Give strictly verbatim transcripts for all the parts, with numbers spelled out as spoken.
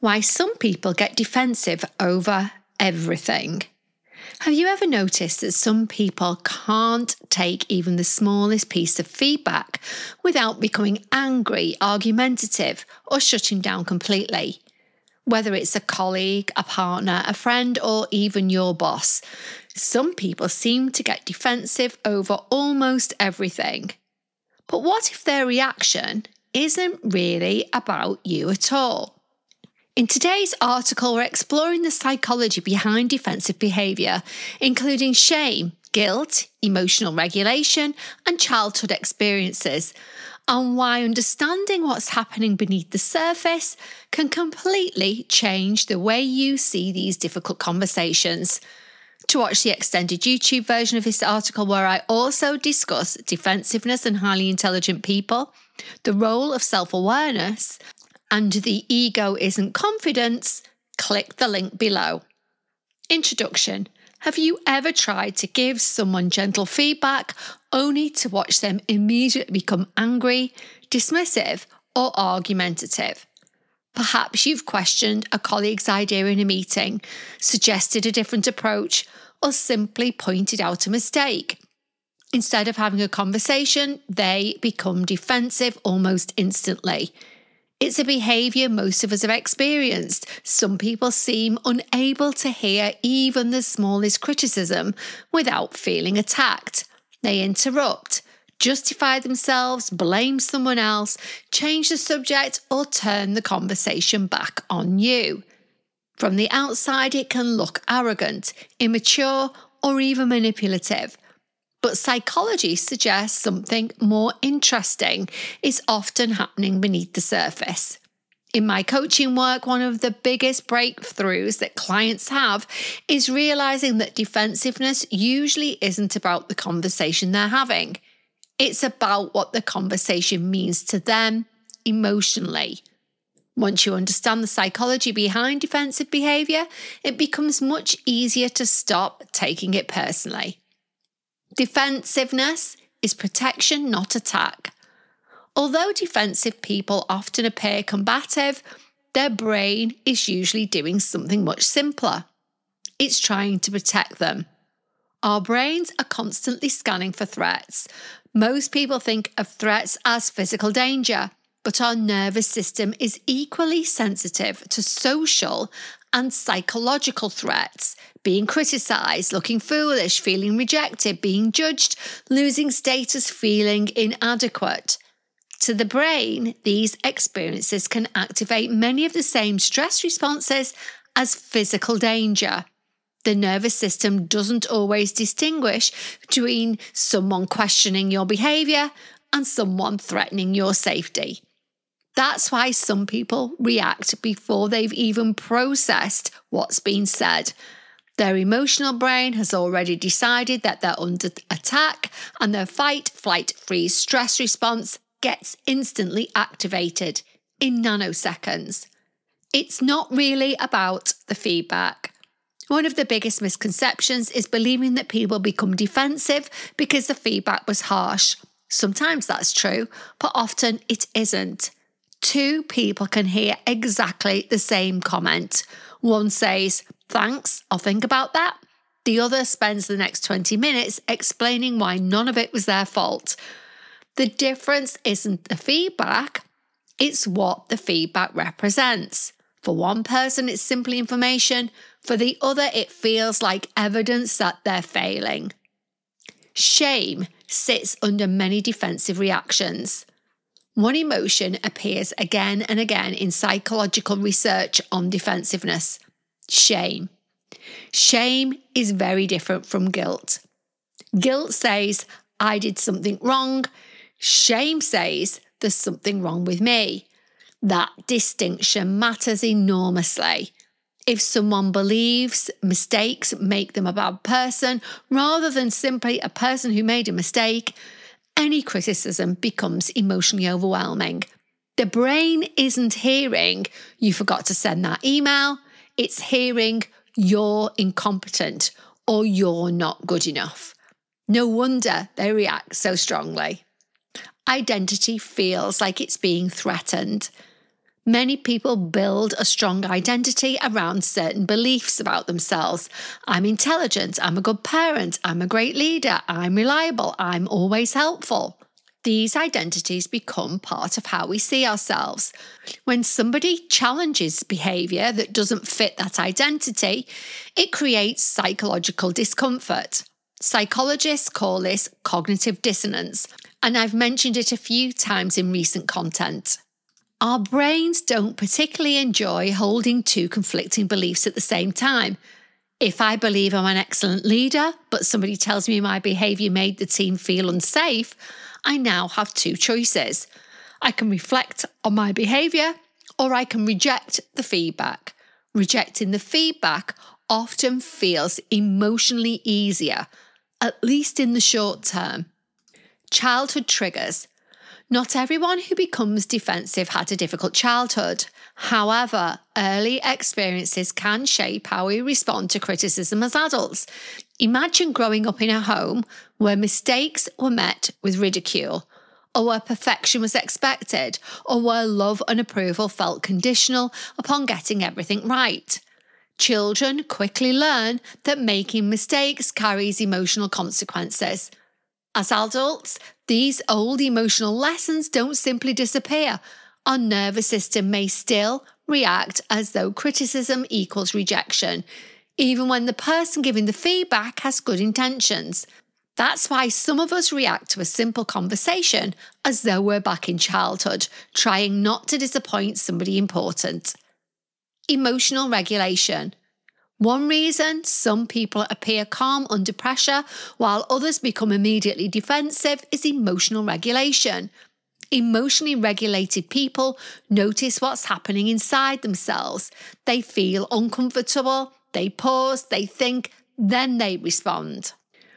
Why some people get defensive over everything. Have you ever noticed that some people can't take even the smallest piece of feedback without becoming angry, argumentative, or shutting down completely? Whether it's a colleague, a partner, a friend, or even your boss, some people seem to get defensive over almost everything. But what if their reaction isn't really about you at all? In today's article, we're exploring the psychology behind defensive behaviour, including shame, guilt, emotional regulation, and childhood experiences, and why understanding what's happening beneath the surface can completely change the way you see these difficult conversations. To watch the extended YouTube version of this article, where I also discuss defensiveness in highly intelligent people, the role of self-awareness, and the ego isn't confidence, click the link below. Introduction. Have you ever tried to give someone gentle feedback only to watch them immediately become angry, dismissive, or argumentative? Perhaps you've questioned a colleague's idea in a meeting, suggested a different approach, or simply pointed out a mistake. Instead of having a conversation, they become defensive almost instantly. It's a behaviour most of us have experienced. Some people seem unable to hear even the smallest criticism without feeling attacked. They interrupt, justify themselves, blame someone else, change the subject, or turn the conversation back on you. From the outside, it can look arrogant, immature, or even manipulative. But psychology suggests something more interesting is often happening beneath the surface. In my coaching work, one of the biggest breakthroughs that clients have is realizing that defensiveness usually isn't about the conversation they're having. It's about what the conversation means to them emotionally. Once you understand the psychology behind defensive behavior, it becomes much easier to stop taking it personally. Defensiveness is protection, not attack. Although defensive people often appear combative, their brain is usually doing something much simpler. It's trying to protect them. Our brains are constantly scanning for threats. Most people think of threats as physical danger, but our nervous system is equally sensitive to social and psychological threats. Being criticised, looking foolish, feeling rejected, being judged, losing status, feeling inadequate. To the brain, these experiences can activate many of the same stress responses as physical danger. The nervous system doesn't always distinguish between someone questioning your behaviour and someone threatening your safety. That's why some people react before they've even processed what's been said. Their emotional brain has already decided that they're under attack, and their fight, flight, freeze stress response gets instantly activated in nanoseconds. It's not really about the feedback. One of the biggest misconceptions is believing that people become defensive because the feedback was harsh. Sometimes that's true, but often it isn't. Two people can hear exactly the same comment. One says, "Thanks, I'll think about that." The other spends the next twenty minutes explaining why none of it was their fault. The difference isn't the feedback, it's what the feedback represents. For one person, it's simply information. For the other, it feels like evidence that they're failing. Shame sits under many defensive reactions. One emotion appears again and again in psychological research on defensiveness: shame. Shame is very different from guilt. Guilt says, I did something wrong. Shame says, there's something wrong with me. That distinction matters enormously. If someone believes mistakes make them a bad person, rather than simply a person who made a mistake, any criticism becomes emotionally overwhelming. The brain isn't hearing, you forgot to send that email. It's hearing, you're incompetent or you're not good enough. No wonder they react so strongly. Identity feels like it's being threatened. Many people build a strong identity around certain beliefs about themselves. I'm intelligent, I'm a good parent, I'm a great leader, I'm reliable, I'm always helpful. These identities become part of how we see ourselves. When somebody challenges behaviour that doesn't fit that identity, it creates psychological discomfort. Psychologists call this cognitive dissonance, and I've mentioned it a few times in recent content. Our brains don't particularly enjoy holding two conflicting beliefs at the same time. If I believe I'm an excellent leader, but somebody tells me my behaviour made the team feel unsafe, I now have two choices. I can reflect on my behaviour, or I can reject the feedback. Rejecting the feedback often feels emotionally easier, at least in the short term. Childhood triggers. Not everyone who becomes defensive had a difficult childhood. However, early experiences can shape how we respond to criticism as adults. Imagine growing up in a home where mistakes were met with ridicule, or where perfection was expected, or where love and approval felt conditional upon getting everything right. Children quickly learn that making mistakes carries emotional consequences. As adults, these old emotional lessons don't simply disappear. Our nervous system may still react as though criticism equals rejection, even when the person giving the feedback has good intentions. That's why some of us react to a simple conversation as though we're back in childhood, trying not to disappoint somebody important. Emotional regulation. One reason some people appear calm under pressure while others become immediately defensive is emotional regulation. Emotionally regulated people notice what's happening inside themselves. They feel uncomfortable, they pause, they think, then they respond.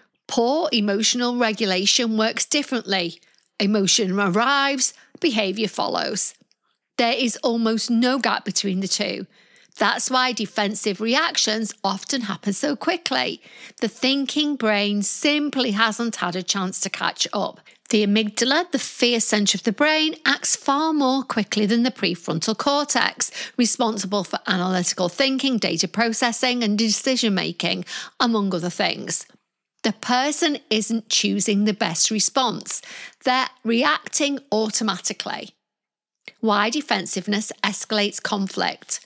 Poor emotional regulation works differently. Emotion arrives, behaviour follows. There is almost no gap between the two. That's why defensive reactions often happen so quickly. The thinking brain simply hasn't had a chance to catch up. The amygdala, the fear centre of the brain, acts far more quickly than the prefrontal cortex, responsible for analytical thinking, data processing, and decision making, among other things. The person isn't choosing the best response. They're reacting automatically. Why defensiveness escalates conflict.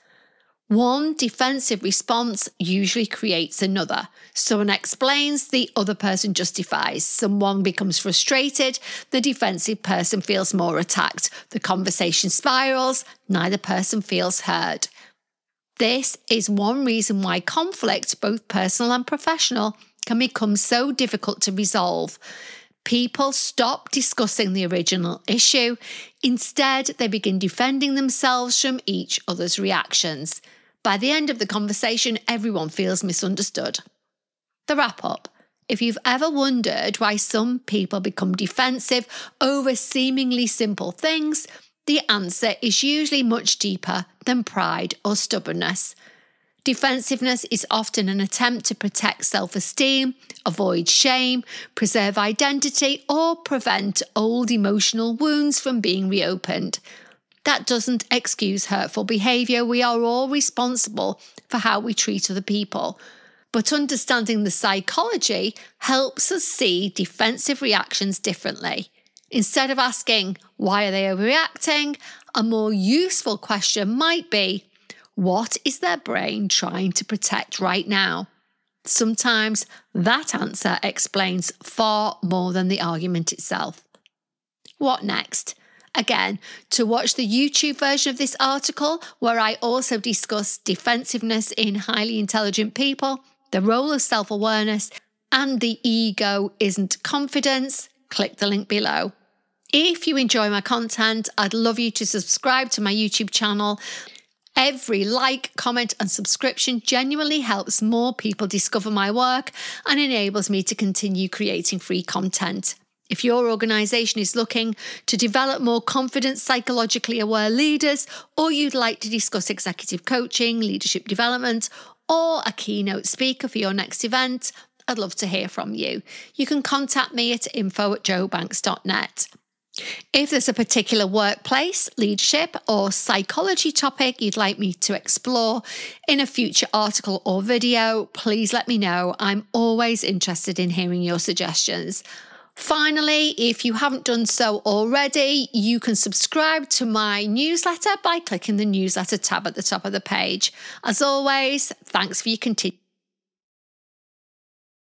One defensive response usually creates another. Someone explains, the other person justifies. Someone becomes frustrated, the defensive person feels more attacked. The conversation spirals, neither person feels heard. This is one reason why conflict, both personal and professional, can become so difficult to resolve. People stop discussing the original issue. Instead, they begin defending themselves from each other's reactions. By the end of the conversation, everyone feels misunderstood. The wrap-up. If you've ever wondered why some people become defensive over seemingly simple things, the answer is usually much deeper than pride or stubbornness. Defensiveness is often an attempt to protect self-esteem, avoid shame, preserve identity, or prevent old emotional wounds from being reopened. That doesn't excuse hurtful behaviour. We are all responsible for how we treat other people. But understanding the psychology helps us see defensive reactions differently. Instead of asking, why are they overreacting? A more useful question might be, what is their brain trying to protect right now? Sometimes that answer explains far more than the argument itself. What next? Again, to watch the YouTube version of this article, where I also discuss defensiveness in highly intelligent people, the role of self-awareness, and the ego isn't confidence, click the link below. If you enjoy my content, I'd love you to subscribe to my YouTube channel. Every like, comment, and subscription genuinely helps more people discover my work and enables me to continue creating free content. If your organisation is looking to develop more confident, psychologically aware leaders, or you'd like to discuss executive coaching, leadership development, or a keynote speaker for your next event, I'd love to hear from you. You can contact me at info at jobanks dot net. If there's a particular workplace, leadership, or psychology topic you'd like me to explore in a future article or video, please let me know. I'm always interested in hearing your suggestions. Finally, if you haven't done so already, you can subscribe to my newsletter by clicking the newsletter tab at the top of the page. As always, thanks for your continued